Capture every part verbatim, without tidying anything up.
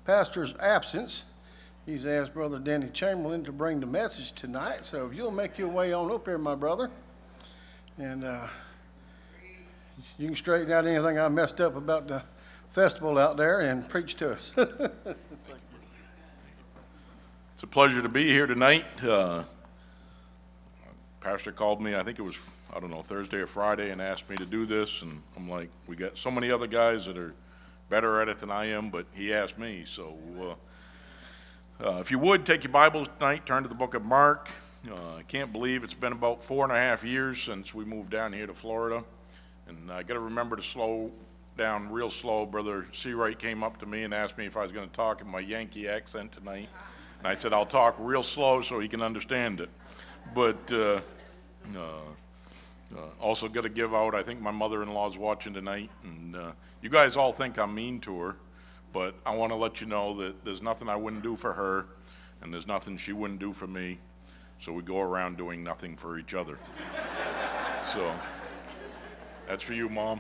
pastor's absence, he's asked Brother Danny Chamberlain to bring the message tonight. So if you'll make your way on up here, my brother, and uh, you can straighten out anything I messed up about the festival out there and preach to us. It's a pleasure to be here tonight. Uh, Pastor called me, I think it was, I don't know, Thursday or Friday, and asked me to do this, and I'm like, we got so many other guys that are better at it than I am, but he asked me. So uh, uh, if you would, take your Bibles tonight, turn to the book of Mark. Uh, I can't believe it's been about four and a half years since we moved down here to Florida, and I got to remember to slow down real slow. Brother Seawright came up to me and asked me if I was going to talk in my Yankee accent tonight, and I said I'll talk real slow so he can understand it. But uh, uh, uh, also got to give out, I think my mother-in-law's watching tonight, and uh, you guys all think I'm mean to her, but I want to let you know that there's nothing I wouldn't do for her, and there's nothing she wouldn't do for me, so we go around doing nothing for each other. So that's for you, Mom.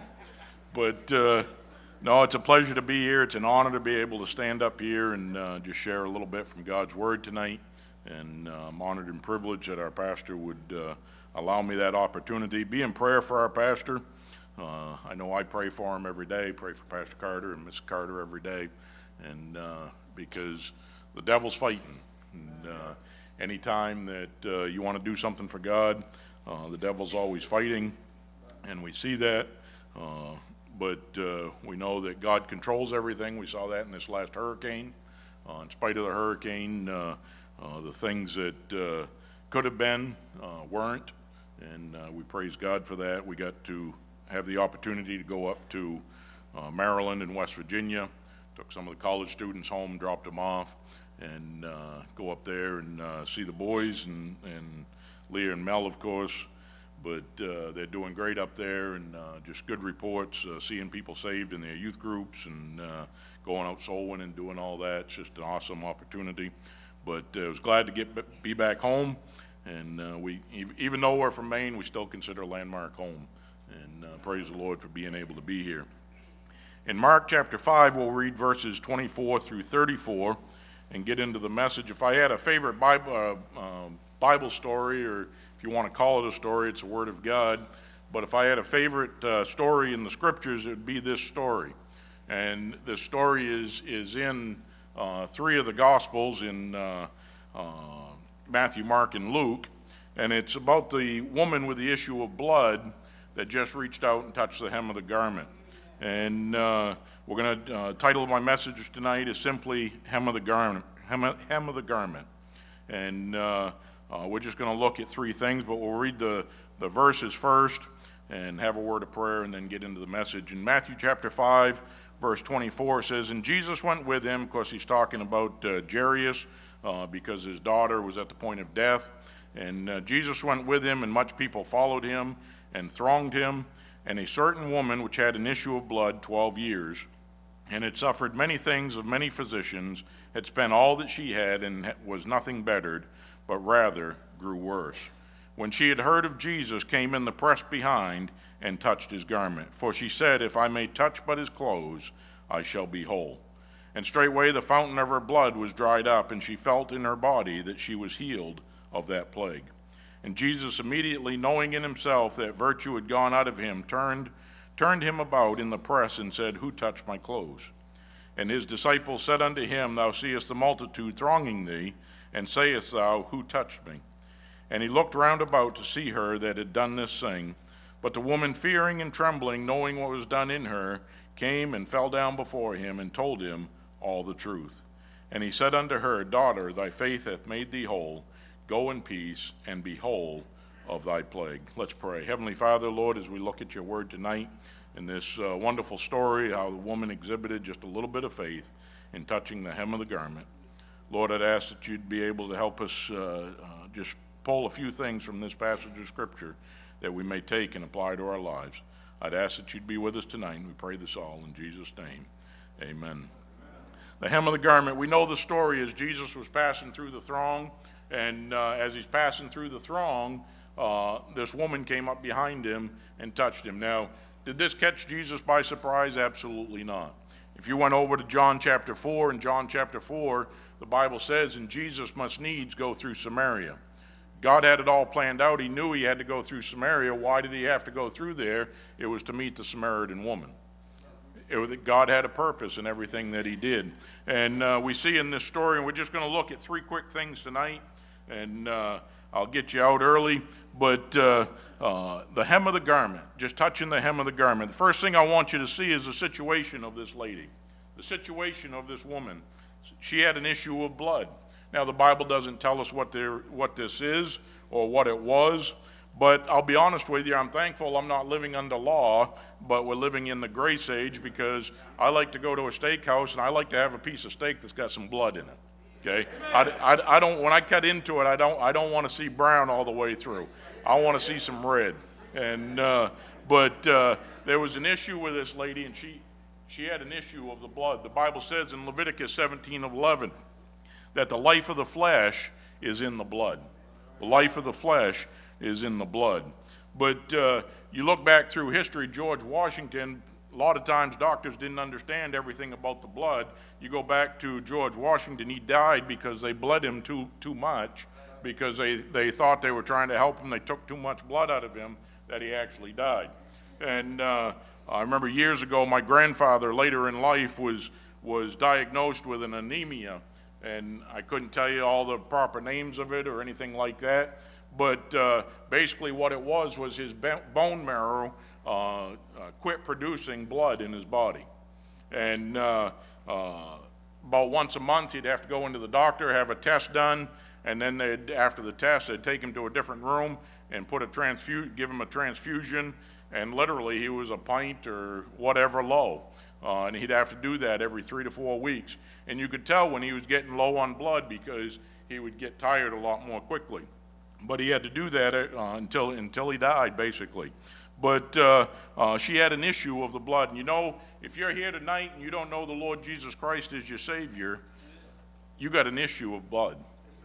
But uh, no, it's a pleasure to be here. It's an honor to be able to stand up here and uh, just share a little bit from God's Word tonight. And uh, I'm honored and privileged that our pastor would uh, allow me that opportunity. Be in prayer for our pastor. Uh, I know I pray for him every day, pray for Pastor Carter and Miss Carter every day, and uh, because the devil's fighting. And uh, anytime that uh, you want to do something for God, uh, the devil's always fighting, and we see that. Uh, but uh, we know that God controls everything. We saw that in this last hurricane. Uh, in spite of the hurricane, uh, Uh, the things that uh, could have been uh, weren't, and uh, we praise God for that. We got to have the opportunity to go up to uh, Maryland and West Virginia, took some of the college students home, dropped them off, and uh, go up there and uh, see the boys, and, and Leah and Mel, of course, but uh, they're doing great up there, and uh, just good reports, uh, seeing people saved in their youth groups, and uh, going out soul winning and doing all that. It's just an awesome opportunity. But uh, I was glad to get be back home, and uh, we even though we're from Maine, we still consider Landmark home, and uh, praise the Lord for being able to be here. In Mark chapter five, we'll read verses twenty-four through thirty-four and get into the message. If I had a favorite Bible, uh, uh, Bible story, or if you want to call it a story, it's the Word of God, but if I had a favorite uh, story in the Scriptures, it would be this story. And the story is, is in Uh, three of the Gospels, in uh, uh, Matthew, Mark, and Luke, and it's about the woman with the issue of blood that just reached out and touched the hem of the garment. And uh, we're going to uh, title my message tonight is simply "Hem of the Garment." Hem of, hem of the garment, and uh, uh, we're just going to look at three things, but we'll read the the verses first and have a word of prayer, and then get into the message. In Matthew chapter five. Verse twenty-four says, and Jesus went with him. Of course, he's talking about uh, Jairus uh, because his daughter was at the point of death. And uh, Jesus went with him, and much people followed him and thronged him. And a certain woman which had an issue of blood twelve years, and had suffered many things of many physicians, had spent all that she had, and was nothing bettered, but rather grew worse. When she had heard of Jesus, came in the press behind, and touched his garment. For she said, if I may touch but his clothes, I shall be whole. And straightway the fountain of her blood was dried up, and she felt in her body that she was healed of that plague. And Jesus, immediately knowing in himself that virtue had gone out of him, turned, turned him about in the press, and said, who touched my clothes? And his disciples said unto him, thou seest the multitude thronging thee, and sayest thou, who touched me? And he looked round about to see her that had done this thing. But the woman, fearing and trembling, knowing what was done in her, came and fell down before him, and told him all the truth. And he said unto her, daughter, thy faith hath made thee whole. Go in peace, and be whole of thy plague. Let's pray. Heavenly Father, Lord, as we look at your word tonight, in this uh, wonderful story, how the woman exhibited just a little bit of faith in touching the hem of the garment. Lord, I'd ask that you'd be able to help us uh, uh, just pull a few things from this passage of Scripture that we may take and apply to our lives. I'd ask that you'd be with us tonight, and we pray this all in Jesus' name. Amen. The hem of the garment. We know the story as Jesus was passing through the throng, and uh, as he's passing through the throng, uh, this woman came up behind him and touched him. Now, did this catch Jesus by surprise? Absolutely not. If you went over to John chapter four, in John chapter four, the Bible says, and Jesus must needs go through Samaria. God had it all planned out. He knew he had to go through Samaria. Why did he have to go through there? It was to meet the Samaritan woman. It was, God had a purpose in everything that he did. And uh, we see in this story, and we're just going to look at three quick things tonight, and uh, I'll get you out early. But uh, uh, the hem of the garment, just touching the hem of the garment. The first thing I want you to see is the situation of this lady, the situation of this woman. She had an issue of blood. Now, the Bible doesn't tell us what, what this is or what it was, but I'll be honest with you, I'm thankful I'm not living under law, but we're living in the grace age, because I like to go to a steakhouse and I like to have a piece of steak that's got some blood in it. Okay, I, I, I don't. When I cut into it, I don't. I don't want to see brown all the way through. I want to see some red. And uh, but uh, there was an issue with this lady, and she she had an issue of the blood. The Bible says in Leviticus seventeen of eleven that the life of the flesh is in the blood. The life of the flesh is in the blood. But uh, you look back through history, George Washington. A lot of times doctors didn't understand everything about the blood. You go back to George Washington, he died because they bled him too too much, because they, they thought they were trying to help him. They took too much blood out of him that he actually died. And uh, I remember years ago, my grandfather later in life was, was diagnosed with an anemia, and I couldn't tell you all the proper names of it or anything like that, but uh, basically what it was was his bone marrow Uh, uh, quit producing blood in his body. And uh, uh, about once a month he'd have to go into the doctor, have a test done, and then they'd, after the test, they'd take him to a different room and put a transfu- give him a transfusion, and literally he was a pint or whatever low. Uh, and he'd have to do that every three to four weeks. And you could tell when he was getting low on blood, because he would get tired a lot more quickly. But he had to do that uh, until until he died, basically. But uh, uh, she had an issue of the blood. And you know, if you're here tonight and you don't know the Lord Jesus Christ as your Savior, you got an issue of blood.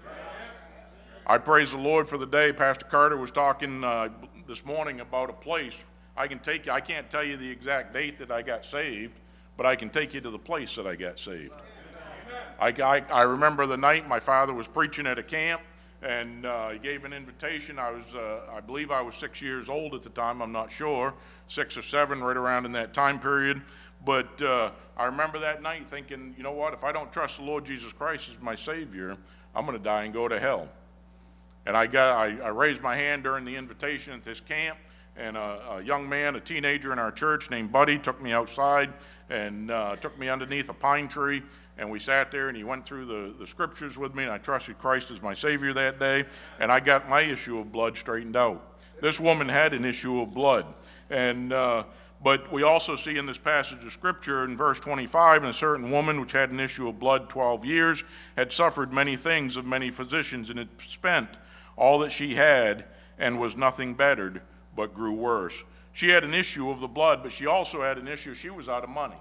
I praise the Lord for the day. Pastor Carter was talking uh, this morning about a place. I can take you, I can't tell you the exact date that I got saved, but I can take you to the place that I got saved. I, I, I remember the night my father was preaching at a camp, and uh, he gave an invitation. I was, uh, I believe I was six years old at the time, I'm not sure, six or seven, right around in that time period. But uh, I remember that night thinking, you know what, if I don't trust the Lord Jesus Christ as my Savior, I'm going to die and go to hell. And I got, I, I raised my hand during the invitation at this camp, and a, a young man, a teenager in our church named Buddy, took me outside and uh, took me underneath a pine tree, and we sat there, and he went through the, the scriptures with me, and I trusted Christ as my Savior that day, and I got my issue of blood straightened out. This woman had an issue of blood, and uh, but we also see in this passage of Scripture in verse twenty-five, and a certain woman which had an issue of blood twelve years had suffered many things of many physicians, and had spent all that she had, and was nothing bettered, but grew worse. She had an issue of the blood, but she also had an issue. She was out of money.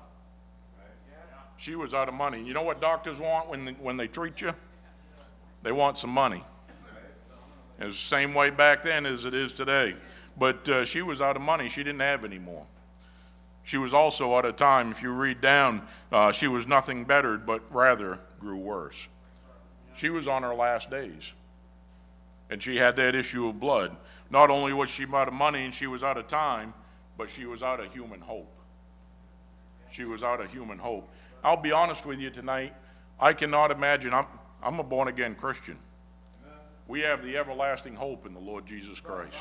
She was out of money. You know what doctors want when they, when they treat you? They want some money. It's the same way back then as it is today. But uh, she was out of money. She didn't have any more. She was also out of time. If you read down, uh, she was nothing bettered, but rather grew worse. She was on her last days. And she had that issue of blood. Not only was she out of money and she was out of time, but she was out of human hope. She was out of human hope. I'll be honest with you tonight. I cannot imagine. I'm, I'm a born-again Christian. We have the everlasting hope in the Lord Jesus Christ.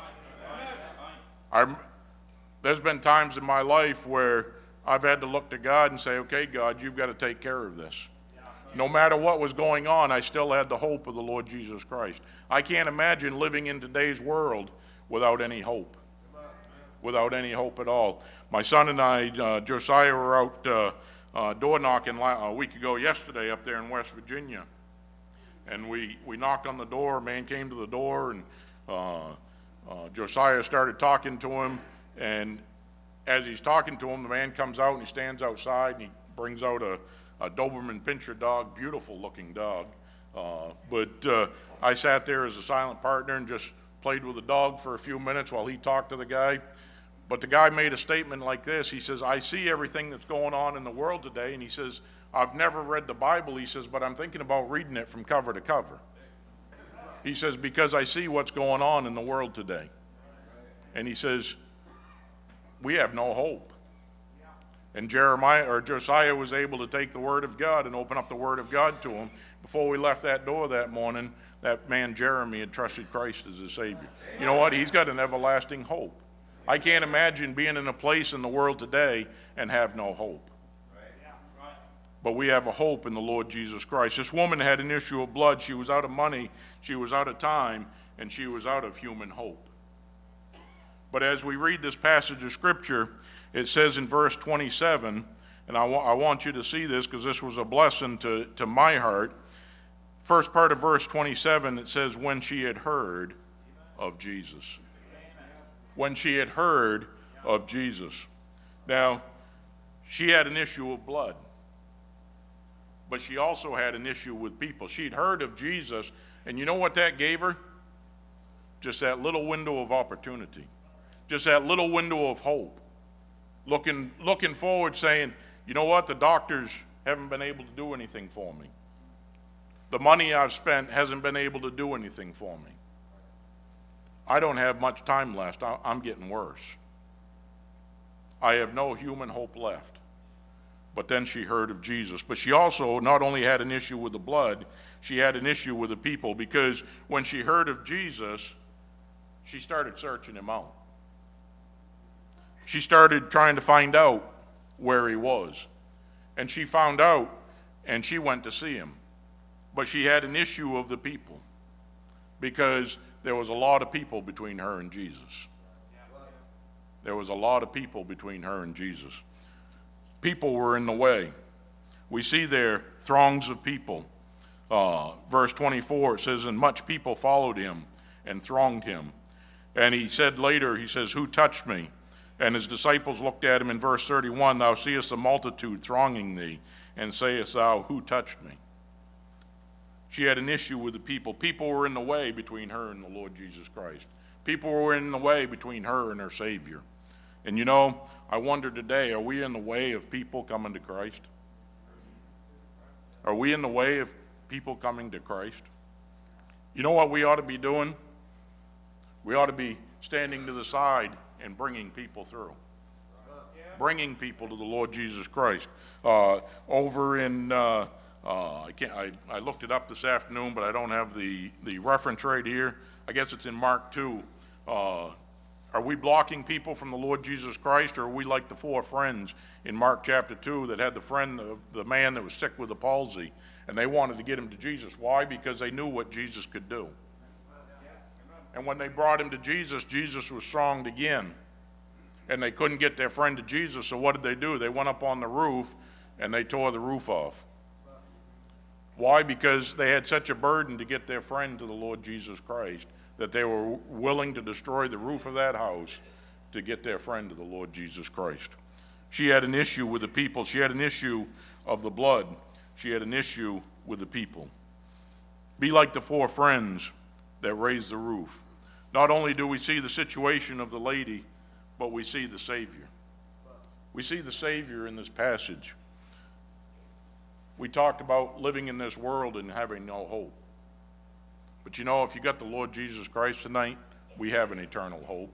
I'm, there's been times in my life where I've had to look to God and say, okay, God, you've got to take care of this. No matter what was going on, I still had the hope of the Lord Jesus Christ. I can't imagine living in today's world without any hope. Without any hope at all. My son and I, uh, Josiah, were out uh, uh, door knocking a week ago yesterday up there in West Virginia. And we, we knocked on the door, a man came to the door, and uh, uh, Josiah started talking to him. And as he's talking to him, the man comes out and he stands outside and he brings out a, a Doberman Pinscher dog, beautiful looking dog. Uh, but uh, I sat there as a silent partner and just played with the dog for a few minutes while he talked to the guy. But the guy made a statement like this. He says, I see everything that's going on in the world today, and he says, I've never read the Bible, he says, but I'm thinking about reading it from cover to cover. He says, because I see what's going on in the world today. And he says, we have no hope. And Jeremiah or Josiah was able to take the Word of God and open up the Word of God to him. Before we left that door that morning, that man Jeremy had trusted Christ as his Savior. You know what? He's got an everlasting hope. I can't imagine being in a place in the world today and have no hope. But we have a hope in the Lord Jesus Christ. This woman had an issue of blood. She was out of money, she was out of time, and she was out of human hope. But as we read this passage of Scripture, it says in verse twenty-seven, and I, wa- I want you to see this because this was a blessing to, to my heart. First part of verse twenty-seven, it says, when she had heard of Jesus. When she had heard of Jesus. Now, she had an issue of blood, but she also had an issue with people. She'd heard of Jesus, and you know what that gave her? Just that little window of opportunity. Just that little window of hope. Looking, looking forward, saying, you know what, the doctors haven't been able to do anything for me. The money I've spent hasn't been able to do anything for me. I don't have much time left. I'm getting worse. I have no human hope left. But then she heard of Jesus. But she also not only had an issue with the blood, she had an issue with the people, because when she heard of Jesus, she started searching him out. She started trying to find out where he was. And she found out, and she went to see him. But she had an issue of the people, because there was a lot of people between her and Jesus. There was a lot of people between her and Jesus. People were in the way. We see there throngs of people. Uh, verse twenty-four, it says, and much people followed him and thronged him. And he said later, he says, who touched me? And his disciples looked at him in verse thirty-one, thou seest the multitude thronging thee, and sayest thou, who touched me? She had an issue with the people. People were in the way between her and the Lord Jesus Christ. People were in the way between her and her Savior. And you know, I wonder today, are we in the way of people coming to Christ? Are we in the way of people coming to Christ? You know what we ought to be doing? We ought to be standing to the side and bringing people through. Bringing people to the Lord Jesus Christ. Uh, over in, uh, uh, I, can't, I, I looked it up this afternoon, but I don't have the, the reference right here. I guess it's in Mark two. Uh, Are we blocking people from the Lord Jesus Christ, or are we like the four friends in Mark chapter two that had the friend, the, the man that was sick with the palsy, and they wanted to get him to Jesus? Why? Because they knew what Jesus could do. And when they brought him to Jesus, Jesus was stronged again. And they couldn't get their friend to Jesus, so what did they do? They went up on the roof, and they tore the roof off. Why? Because they had such a burden to get their friend to the Lord Jesus Christ that they were willing to destroy the roof of that house to get their friend to the Lord Jesus Christ. She had an issue with the people. She had an issue of the blood. She had an issue with the people. Be like the four friends that raised the roof. Not only do we see the situation of the lady, but we see the Savior. We see the Savior in this passage. We talked about living in this world and having no hope. But you know, if you got the Lord Jesus Christ tonight, we have an eternal hope.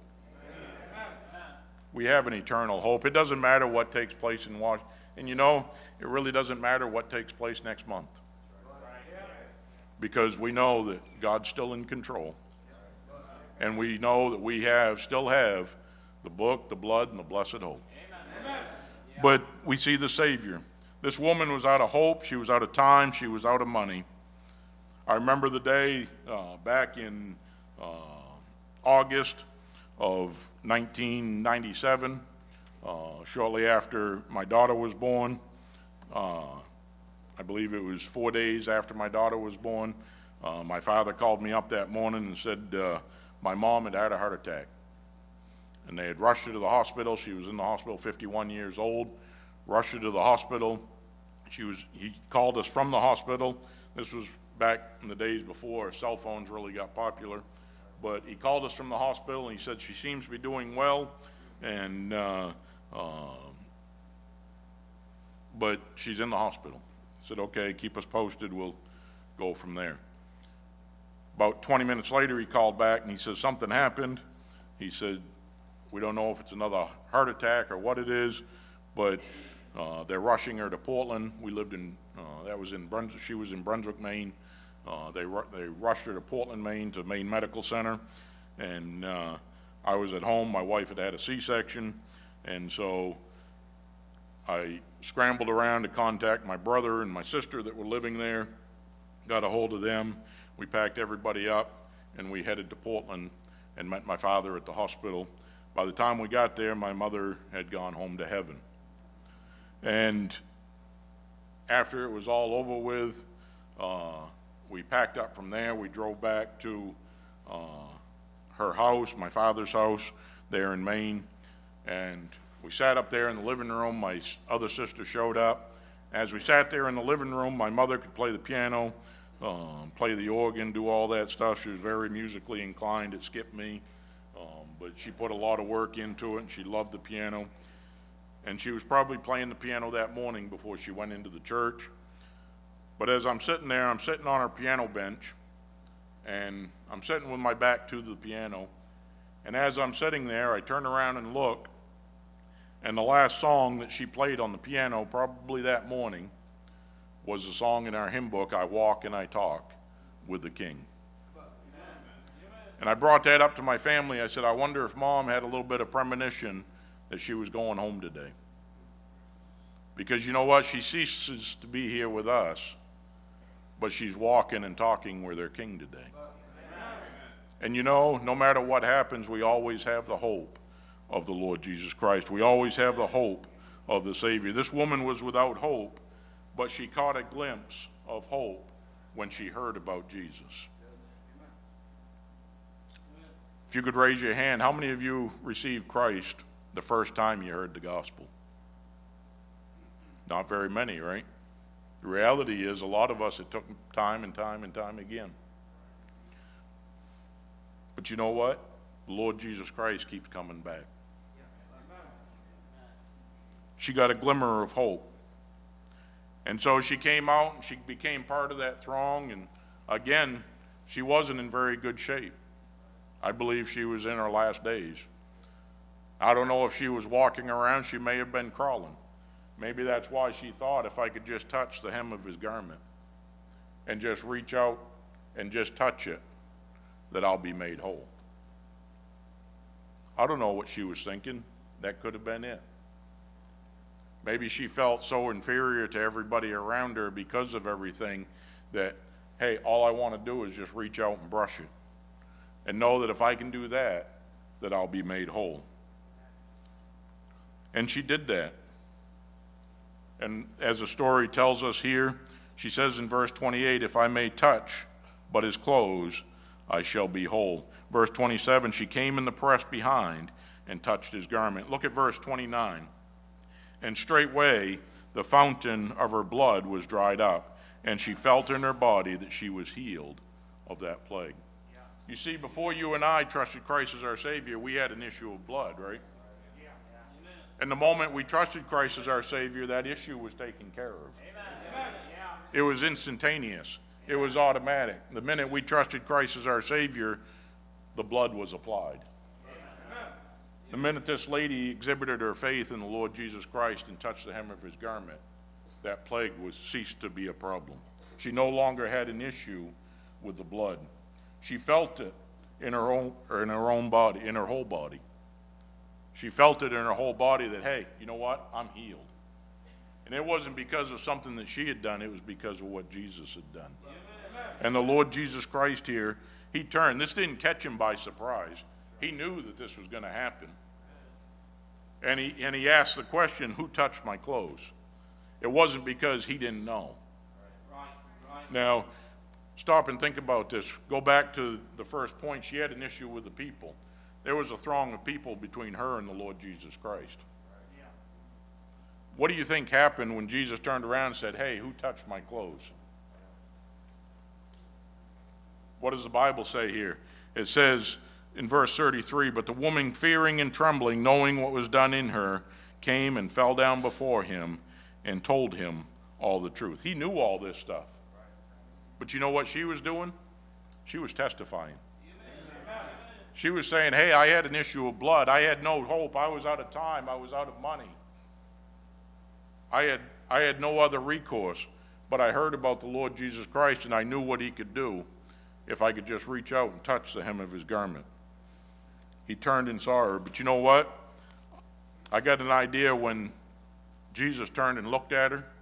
We have an eternal hope. It doesn't matter what takes place in Washington. And you know, it really doesn't matter what takes place next month. Because we know that God's still in control. And we know that we have, still have, the book, the blood, and the blessed hope. But we see the Savior. This woman was out of hope. She was out of time. She was out of money. I remember the day uh, back in uh, August of nineteen ninety-seven, uh, shortly after my daughter was born. Uh, I believe it was four days after my daughter was born. Uh, my father called me up that morning and said uh, my mom had had a heart attack. And they had rushed her to the hospital. She was in the hospital, fifty-one years old. Rushed her to the hospital. She was. He called us from the hospital. This was back in the days before cell phones really got popular. But he called us from the hospital and he said, she seems to be doing well. and uh, uh, but she's in the hospital. I said, okay, keep us posted. We'll go from there. About twenty minutes later, he called back and he says, something happened. He said, we don't know if it's another heart attack or what it is, but uh, they're rushing her to Portland. We lived in, uh, that was in Brunswick, she was in Brunswick, Maine. Uh, they, ru- they rushed her to Portland, Maine, to Maine Medical Center. And uh, I was at home. My wife had had a C-section. And so I scrambled around to contact my brother and my sister that were living there, got a hold of them. We packed everybody up, and we headed to Portland and met my father at the hospital. By the time we got there, my mother had gone home to heaven. And after it was all over with, uh, we packed up from there. We drove back to uh, her house, my father's house, there in Maine. And we sat up there in the living room. My other sister showed up. As we sat there in the living room, my mother could play the piano, um, play the organ, do all that stuff. She was very musically inclined. It skipped me. Um, but she put a lot of work into it, and she loved the piano. And she was probably playing the piano that morning before she went into the church. But as I'm sitting there, I'm sitting on her piano bench, and I'm sitting with my back to the piano. And as I'm sitting there, I turn around and look, and the last song that she played on the piano, probably that morning, was a song in our hymn book, I Walk and I Talk with the King. And I brought that up to my family. I said, I wonder if Mom had a little bit of premonition that she was going home today. Because you know what? She ceases to be here with us, but she's walking and talking with her King today. And you know, no matter what happens, we always have the hope of the Lord Jesus Christ. We always have the hope of the Savior. This woman was without hope, but she caught a glimpse of hope when she heard about Jesus. If you could raise your hand, how many of you received Christ the first time you heard the gospel? Not very many, right? The reality is, a lot of us, it took time and time and time again. But you know what? The Lord Jesus Christ keeps coming back. She got a glimmer of hope. And so she came out and she became part of that throng. And again, she wasn't in very good shape. I believe she was in her last days. I don't know if she was walking around. She may have been crawling. Maybe that's why she thought, if I could just touch the hem of his garment and just reach out and just touch it, that I'll be made whole. I don't know what she was thinking. That could have been it. Maybe she felt so inferior to everybody around her because of everything that, hey, all I want to do is just reach out and brush it and know that if I can do that, that I'll be made whole. And she did that. And as the story tells us here, she says in verse twenty-eight, if I may touch but his clothes, I shall be whole. Verse twenty-seven, she came in the press behind and touched his garment. Look at verse twenty-nine. And straightway the fountain of her blood was dried up, and she felt in her body that she was healed of that plague. Yeah. You see, before you and I trusted Christ as our Savior, we had an issue of blood, right? Yeah. Yeah. And the moment we trusted Christ as our Savior, that issue was taken care of. Amen. Yeah. It was instantaneous. It was automatic. The minute we trusted Christ as our Savior, the blood was applied. The minute this lady exhibited her faith in the Lord Jesus Christ and touched the hem of his garment, that plague was ceased to be a problem. She no longer had an issue with the blood. She felt it in her own, or in her own body, in her whole body. She felt it in her whole body that, hey, you know what? I'm healed. And it wasn't because of something that she had done. It was because of what Jesus had done. And the Lord Jesus Christ here, he turned. This didn't catch him by surprise. He knew that this was going to happen. And he, and he asked the question, who touched my clothes? It wasn't because he didn't know. Right, right. Now, stop and think about this. Go back to the first point. She had an issue with the people. There was a throng of people between her and the Lord Jesus Christ. Yeah. What do you think happened when Jesus turned around and said, hey, who touched my clothes? What does the Bible say here? It says in verse thirty-three, but the woman, fearing and trembling, knowing what was done in her, came and fell down before him and told him all the truth. He knew all this stuff. But you know what she was doing? She was testifying. She was saying, hey, I had an issue of blood. I had no hope. I was out of time. I was out of money. I had, I had no other recourse. But I heard about the Lord Jesus Christ, and I knew what he could do if I could just reach out and touch the hem of his garment. He turned and saw her. But you know what? I got an idea when Jesus turned and looked at her,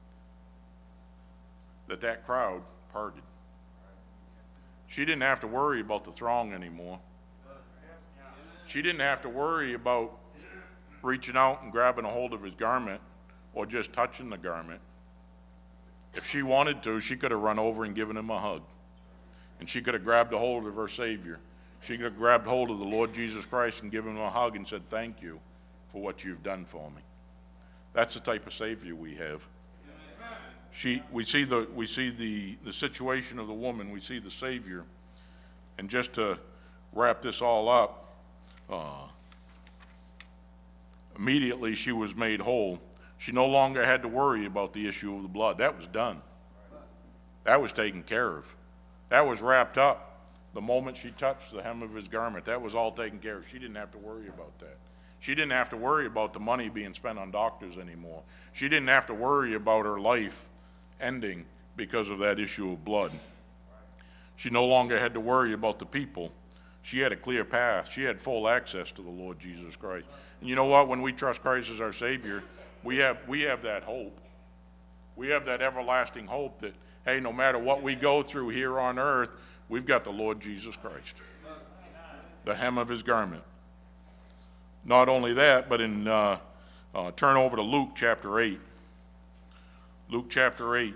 that that crowd parted. She didn't have to worry about the throng anymore. She didn't have to worry about reaching out and grabbing a hold of his garment or just touching the garment. If she wanted to, she could have run over and given him a hug. And she could have grabbed a hold of her Savior. She could have grabbed hold of the Lord Jesus Christ and given him a hug and said, thank you for what you've done for me. That's the type of Savior we have. She, we see the we see the, the situation of the woman. We see the Savior. And just to wrap this all up, uh, immediately she was made whole. She no longer had to worry about the issue of the blood. That was done. That was taken care of. That was wrapped up the moment she touched the hem of his garment. That was all taken care of. She didn't have to worry about that. She didn't have to worry about the money being spent on doctors anymore. She didn't have to worry about her life ending because of that issue of blood. She no longer had to worry about the people. She had a clear path. She had full access to the Lord Jesus Christ. And you know what? When we trust Christ as our Savior, we have we have that hope. We have that everlasting hope that, hey, no matter what we go through here on earth, we've got the Lord Jesus Christ, the hem of his garment. Not only that, but in uh, uh, turn over to Luke chapter eight. Luke chapter eight.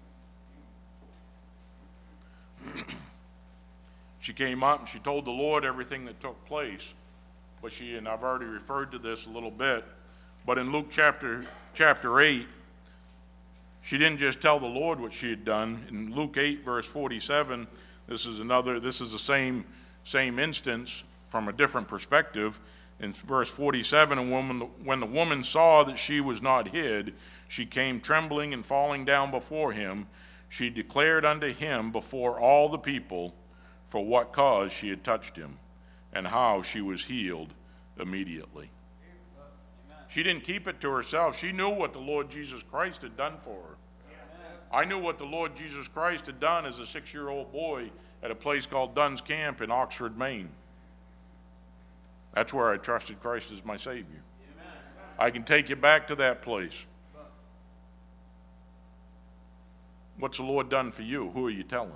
She came up and she told the Lord everything that took place. But she, and I've already referred to this a little bit, but in Luke chapter chapter eight, she didn't just tell the Lord what she had done. In Luke eight, verse forty-seven, this is another, this is the same same instance from a different perspective. In verse forty-seven, and when, when the woman saw that she was not hid, she came trembling and falling down before him. She declared unto him before all the people for what cause she had touched him, and how she was healed immediately. She didn't keep it to herself. She knew what the Lord Jesus Christ had done for her. I knew what the Lord Jesus Christ had done as a six-year-old boy at a place called Dunn's Camp in Oxford, Maine. That's where I trusted Christ as my Savior. I can take you back to that place. What's the Lord done for you? Who are you telling?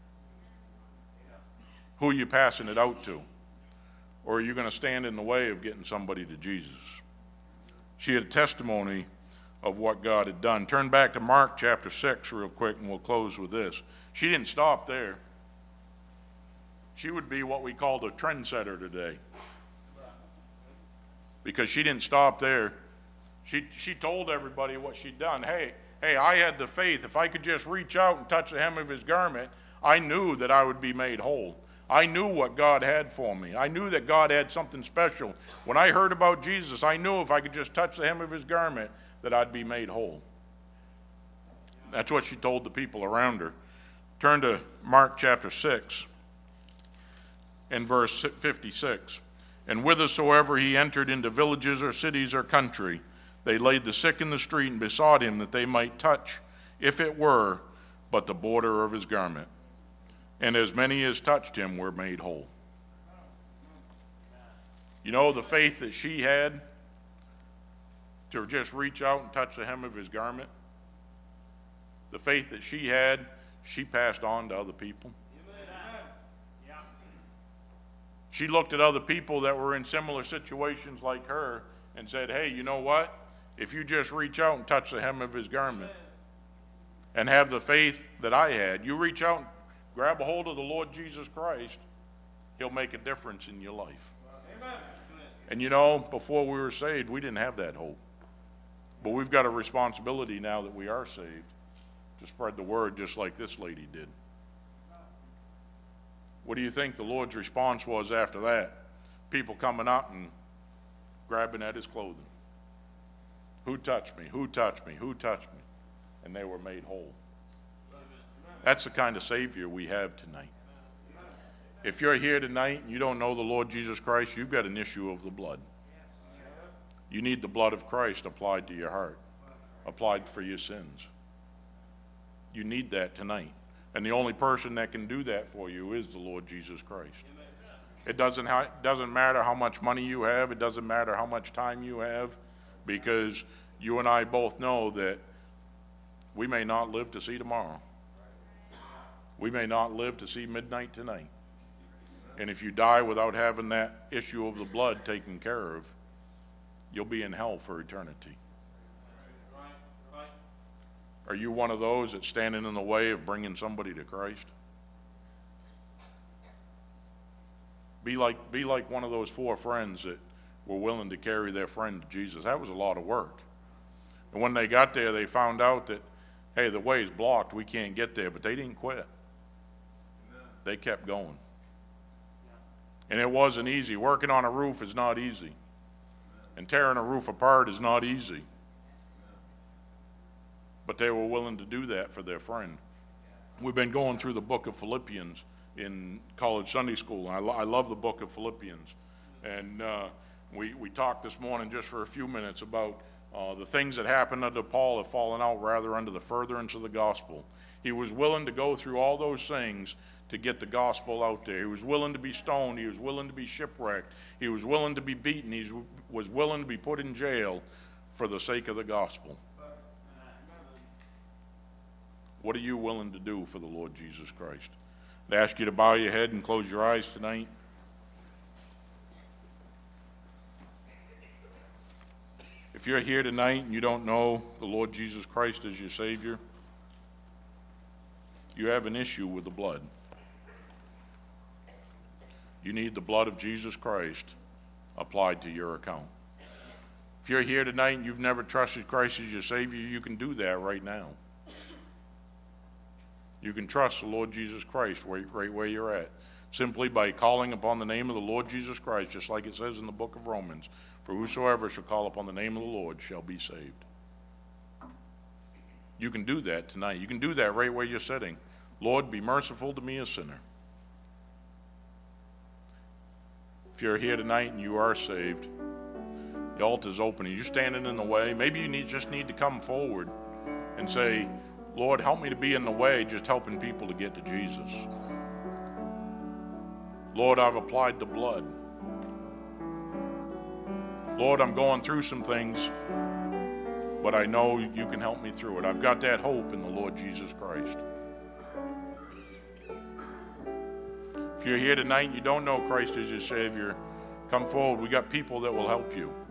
Who are you passing it out to? Or are you going to stand in the way of getting somebody to Jesus? She had a testimony of what God had done. Turn back to Mark chapter six real quick, and we'll close with this. She didn't stop there. She would be what we call the trendsetter today. Because she didn't stop there. She, she told everybody what she'd done. Hey, hey, I had the faith. If I could just reach out and touch the hem of his garment, I knew that I would be made whole. I knew what God had for me. I knew that God had something special. When I heard about Jesus, I knew if I could just touch the hem of his garment that I'd be made whole. That's what she told the people around her. Turn to Mark chapter six and verse fifty-six. And whithersoever he entered into villages or cities or country, they laid the sick in the street and besought him that they might touch, if it were but the border of his garment. And as many as touched him were made whole. You know, the faith that she had to just reach out and touch the hem of his garment, the faith that she had, she passed on to other people. She looked at other people that were in similar situations like her and said, hey, you know what? If you just reach out and touch the hem of his garment and have the faith that I had, you reach out and grab a hold of the Lord Jesus Christ, he'll make a difference in your life. Amen. And you know, before we were saved, we didn't have that hope. But we've got a responsibility now that we are saved to spread the word just like this lady did. What do you think the Lord's response was after that? People coming up and grabbing at his clothing. Who touched me? Who touched me? Who touched me? And they were made whole. That's the kind of Savior we have tonight. If you're here tonight and you don't know the Lord Jesus Christ, you've got an issue of the blood. You need the blood of Christ applied to your heart, applied for your sins. You need that tonight. And the only person that can do that for you is the Lord Jesus Christ. It doesn't, ha- doesn't matter how much money you have. It doesn't matter how much time you have, because you and I both know that we may not live to see tomorrow. We may not live to see midnight tonight. And if you die without having that issue of the blood taken care of, you'll be in hell for eternity. Are you one of those that's standing in the way of bringing somebody to Christ? Be like, be like one of those four friends that were willing to carry their friend to Jesus. That was a lot of work. And when they got there, they found out that, hey, the way is blocked. We can't get there. But they didn't quit. They kept going. And it wasn't easy. Working on a roof is not easy. And tearing a roof apart is not easy. But they were willing to do that for their friend. We've been going through the book of Philippians in college Sunday school. I, lo- I love the book of Philippians. And uh, we, we talked this morning just for a few minutes about uh, the things that happened under Paul have fallen out rather under the furtherance of the gospel. He was willing to go through all those things to get the gospel out there. He was willing to be stoned. He was willing to be shipwrecked. He was willing to be beaten. He was willing to be put in jail for the sake of the gospel. What are you willing to do for the Lord Jesus Christ? I'd ask you to bow your head and close your eyes tonight. If you're here tonight and you don't know the Lord Jesus Christ as your Savior, you have an issue with the blood. You need the blood of Jesus Christ applied to your account. If you're here tonight and you've never trusted Christ as your Savior, you can do that right now. You can trust the Lord Jesus Christ right, right where you're at, simply by calling upon the name of the Lord Jesus Christ, just like it says in the book of Romans, for whosoever shall call upon the name of the Lord shall be saved. You can do that tonight. You can do that right where you're sitting. Lord, be merciful to me, a sinner. If you're here tonight and you are saved, the altar's open and you're standing in the way, maybe you need, just need to come forward and say, Lord, help me to be in the way, just helping people to get to Jesus. Lord, I've applied the blood. Lord, I'm going through some things, but I know you can help me through it. I've got that hope in the Lord Jesus Christ. If you're here tonight and you don't know Christ as your Savior, come forward. We got people that will help you.